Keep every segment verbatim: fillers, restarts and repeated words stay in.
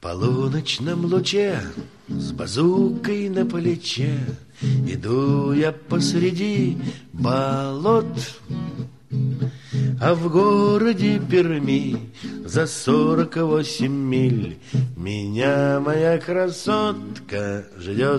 полуночном луче с базукой на плече иду я посреди болот, а в городе Перми за сорок восемь миль меня моя красотка ждет.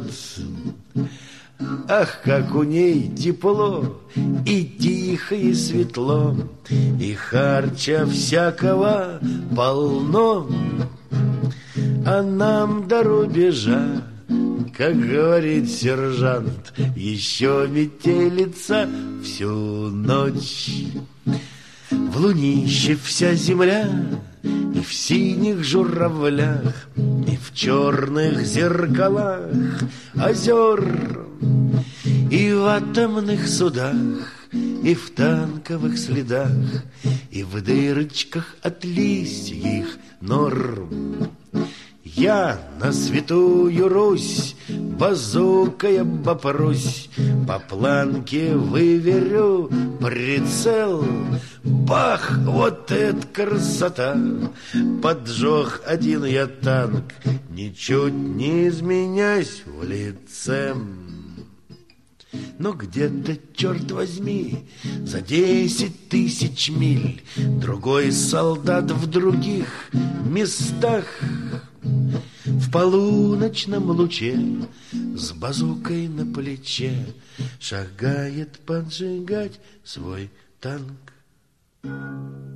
Ах, как у ней тепло, и тихо, и светло, и харча всякого полно. А нам до рубежа, как говорит сержант, еще метелится всю ночь. В лунище вся земля, и в синих журавлях, и в черных зеркалах озер, и в атомных судах, и в танковых следах, и в дырочках от лисьих нор. Я на святую Русь базукой обопрусь, по планке выверю прицел. Бах, вот это красота! Поджег один я танк, ничуть не изменясь в лице. Но где-то, черт возьми, за десять тысяч миль другой солдат в других местах в полуночном луче с базукой на плече шагает поджигать свой танк.